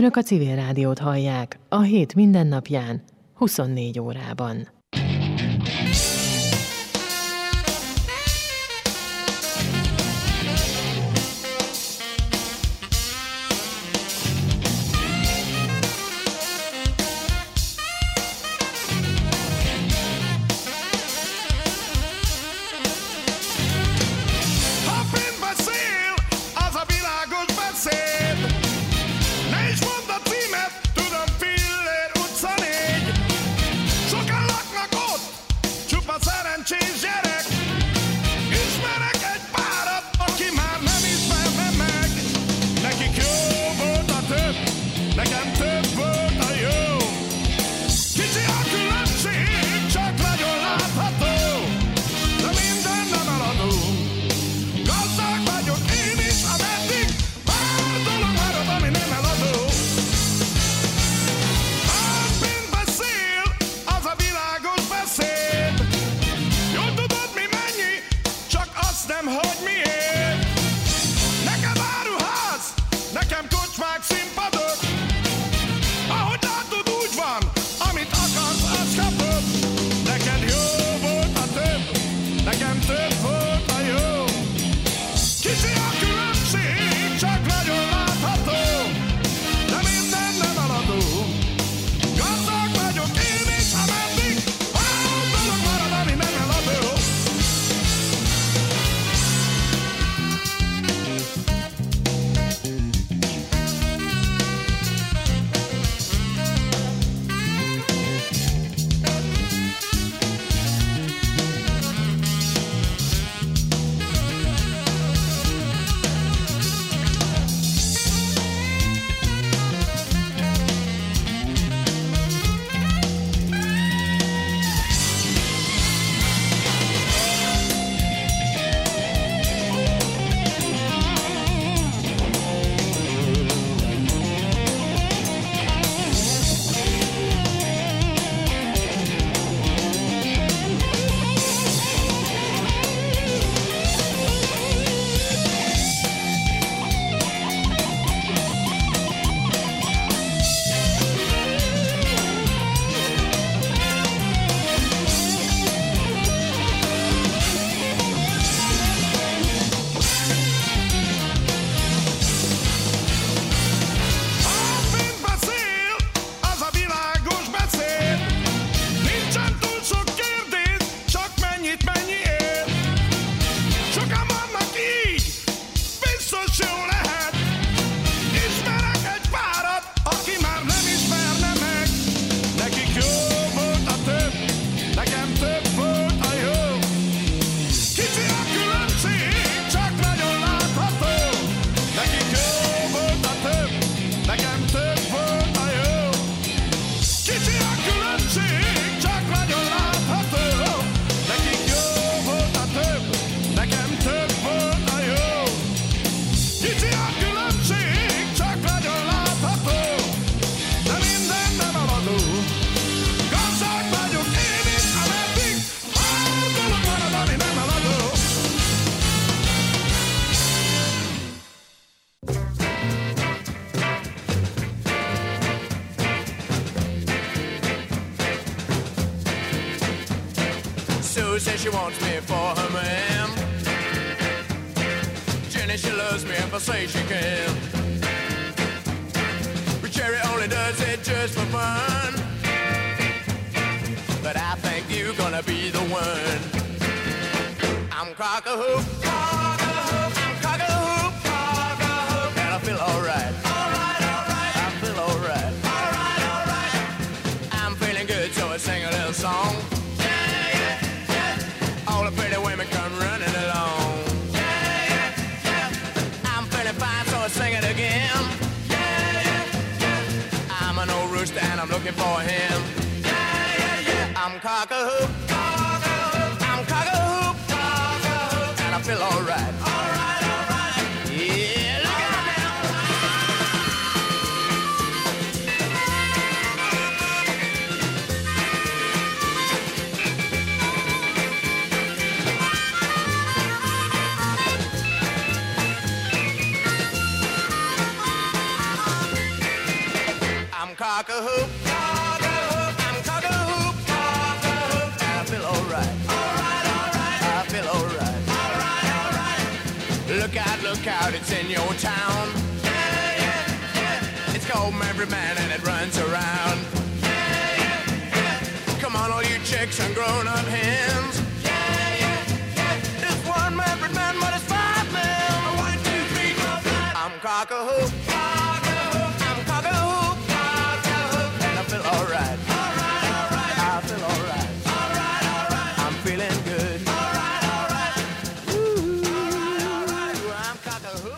Önök a Civil Rádiót hallják a hét mindennapján, 24 órában. Says she wants me for her man. Jenny, she loves me if I say she can. But Cherry only does it just for fun. But I think you're gonna be the one. I'm cock-a-hoop, cock-a-hoop, I'm cock-a-hoop, cock-a-hoop, and I feel alright. Alright, alright, I feel alright. Alright, alright, I'm feeling good, so I sing a little song. All the pretty women come running along. Yeah, yeah, yeah. I'm feeling fine, so I sing it again. Yeah, yeah, yeah. I'm an old rooster and I'm looking for him. Yeah, yeah, yeah. I'm cock-a-hoop, cock-a-hoop. I'm cock-a-hoop, cock-a-hoop, and I feel alright. Alright, alright. Yeah, look out now. look out, it's in your town. Yeah, yeah, yeah. It's called Every Man and it runs around. Yeah, yeah, yeah. Come on, all you chicks and grown-up hens. Yeah, yeah, yeah. It's one Every Man, but it's 5 men. 1, 2, 3, 4, 5. I'm cock-a-hoop. I'm cock-a-hoop. And I feel alright. I feel alright. I'm feeling good. I'm cock-a-hoop.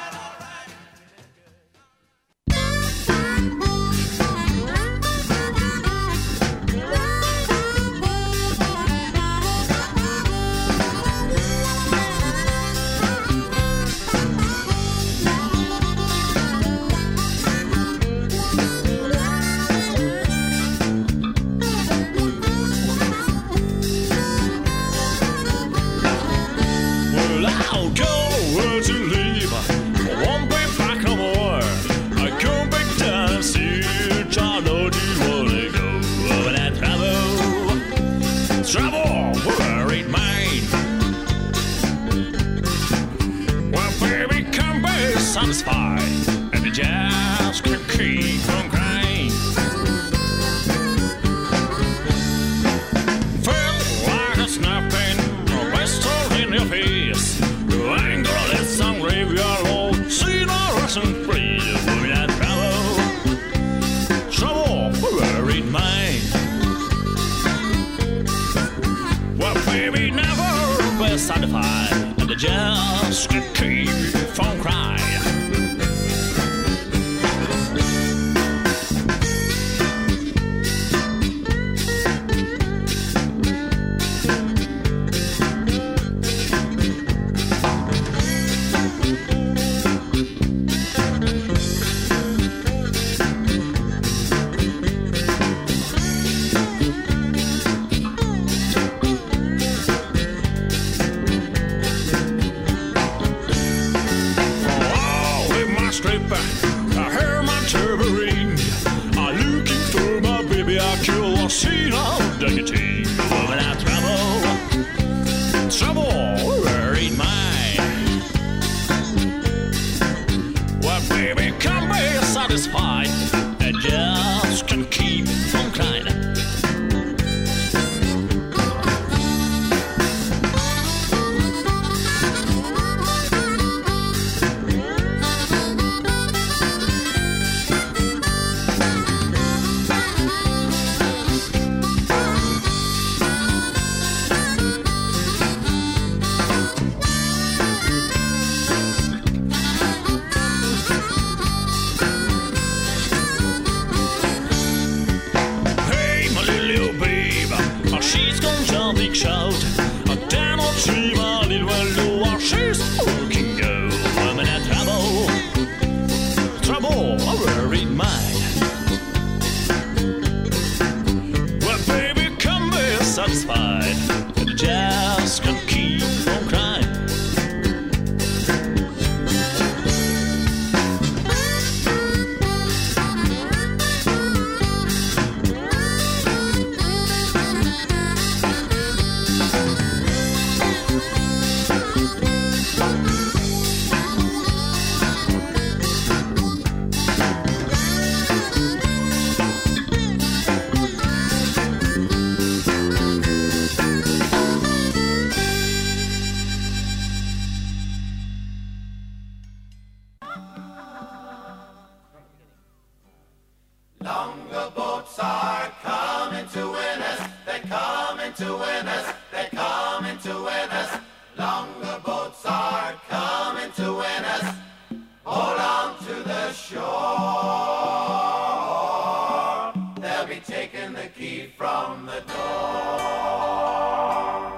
I'll go where to live. I won't be back no more. I go back down, see I know you wanna go. When I travel where it mine. Well, baby, come be satisfied, and the just can keep from crying. Feel like a snapping, a whistle in your face. I'm gonna let some leave your load. See no Russian free. When I trouble where it mine. Well, baby, never be satisfied, and the just can keep from crying. I hear my tambourine. I'm looking for my baby. I kill a scene of dignity. When I trouble where it mine. Well, baby, come be satisfied, and just can keep from crying. She's gonna jump big shout. A damn old tree, my little well do what she's looking go. I'm in that trouble over in mine. Well, baby, come be satisfied, and just can't keep from crying. Longer boats are coming to win us. They're coming to win us. They're coming to win us. Longer boats are coming to win us. Hold on to the shore. They'll be taking the key from the door.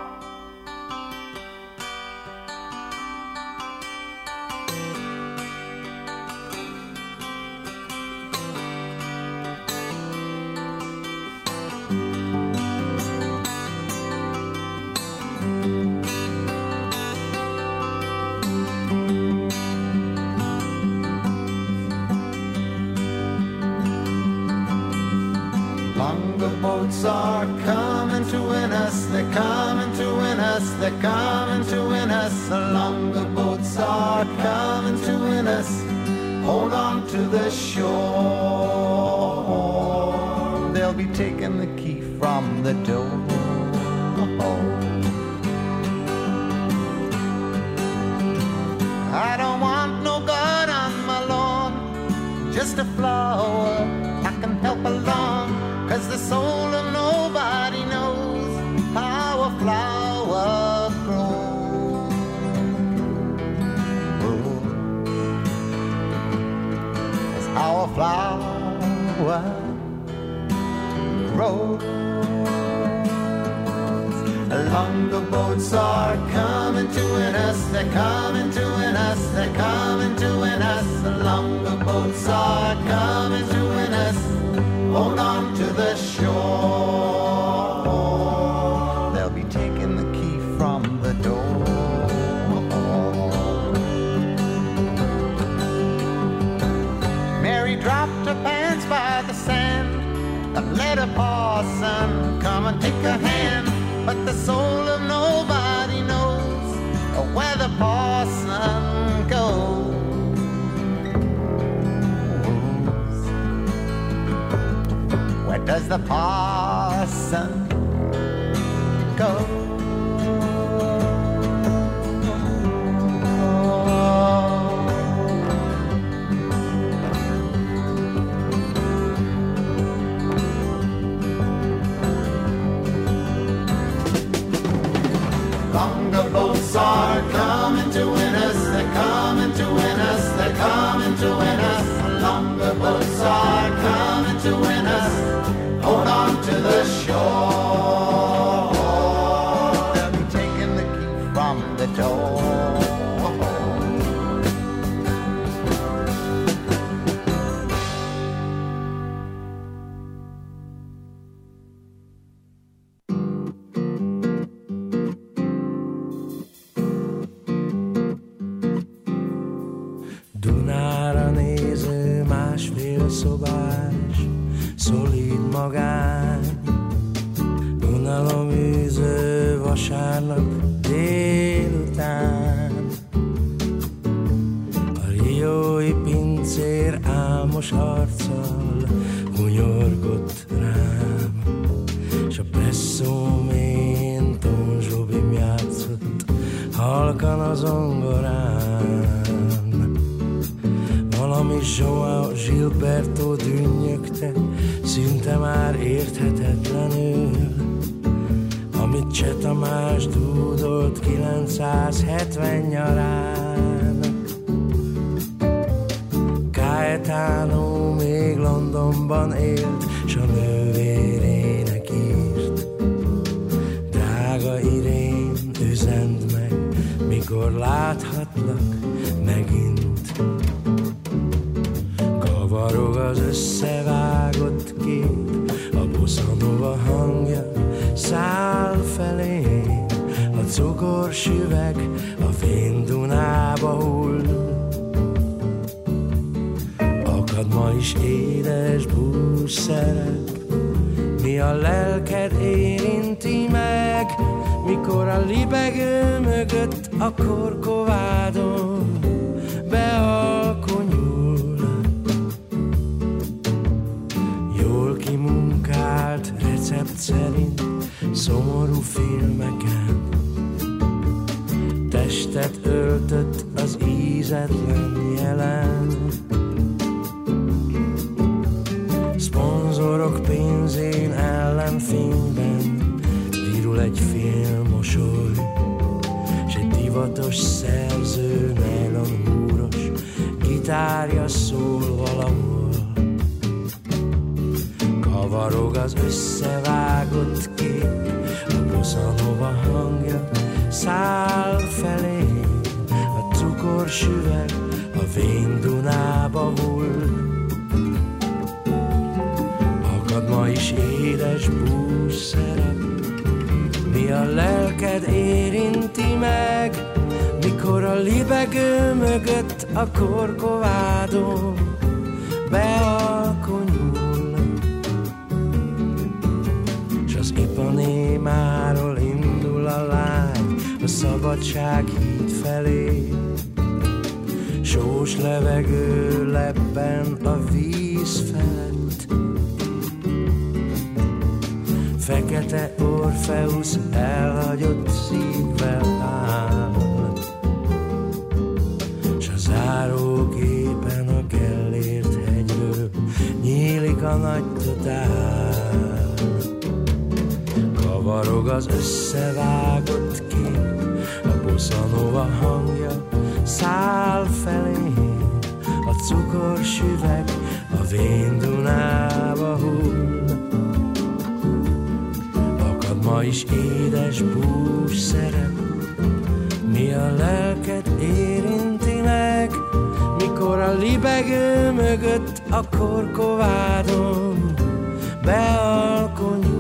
Longer boats are coming to win us. They're coming to win us. They're coming to win us. The longer boats are are coming to win us. Hold on to the shore. They'll be taking the key from the door. I don't want no God on my lawn, just a flower I can help along, 'cause the soul of nobody knows how a flower grows. That's how a flower grows. Longer boats are coming to win us. They're coming to win us. They're coming to win us. The longer boats are coming to win us. Hold on to the shore. They'll be taking the key from the door. Mary dropped her pants by the sand and let her parson come and take her hand. But the soul of nobody knows where the parson goes. Where does the parson go? Longer boats are coming to win us. They're coming to win us. They're coming to win us. Longer boats are coming to win us. Hold on to the shore. They'll be taking the key from the door. Dunára néző, másfél szobás, szolid magány, unaloműző vasárnap délután. A riói pincér álmos arccal hunyorgott rám, s a presszómén Tom Jobim játszott halkan a zongorán. Valami João Gilberto dünnyögte, szinte már érthetetlenül, amit Cseh Tamás dúdolt 970 nyarán. Caetano még Londonban élt, s a nővérének írt. Drága Irén, üzend meg, mikor láthatlak megint. Kavarog az összevágott kép, a bossa nova hangja száll felé. A cukorsüveg a fén Dunába hull. Akad ma is édes búszerep, mi a lelked érinti meg, mikor a libegő mögött a Corcovadon bealkonyul. Jól kimunkált recept szerint szomorú filmeken testet öltött az ízetlen jelen. Szponzorok pénzén ellenfényben virul egy fél mosoly, s egy divatos szerző nylon húros gitárja szól valahol. Kavarog az összevágott kép, a bossa nova hangja száll felé. A cukorsüveg a vén Dunába hull. Akad ma is édes búszerep, mi a lelked érinti meg, mikor a libegő mögött a Corcovadon bealkonyul. S az Ipanémáról indul a lány a szabadság híd felé. sós levegő lebben a víz felett. Fekete Orfeusz elhagyott szívvel áll, s a záróképen a Gellért hegyről nyílik a nagy totál. Kavarog az összevágott kép, a bosszanova hangja száll felé, a cukorsüveg a vén Dunába hull. Akad ma is édes bús szerep, mi a lelked érinti meg, mikor a libegő mögött a Korkovádon bealkonyul.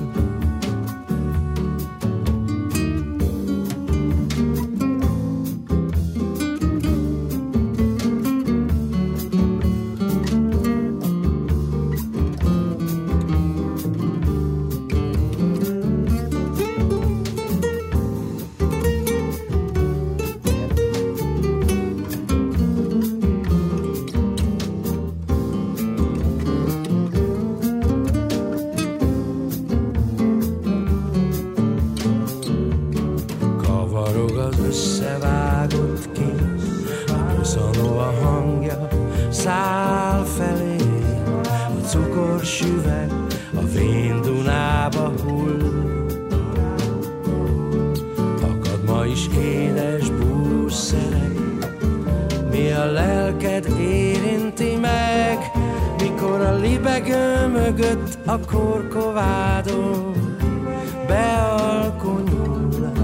A Korkovádon bealkonyul.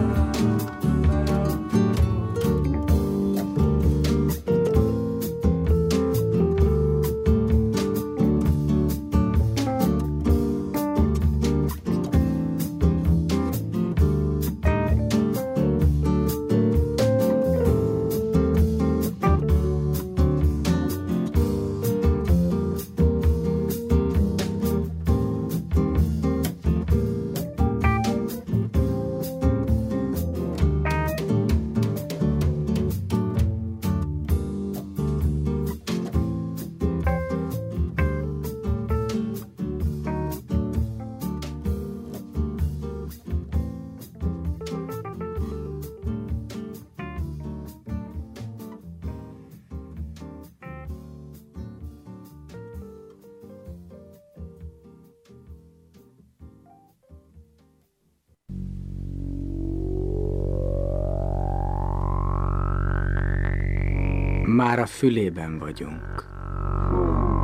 Már a fülében vagyunk.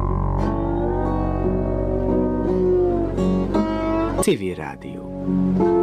Civil Rádió.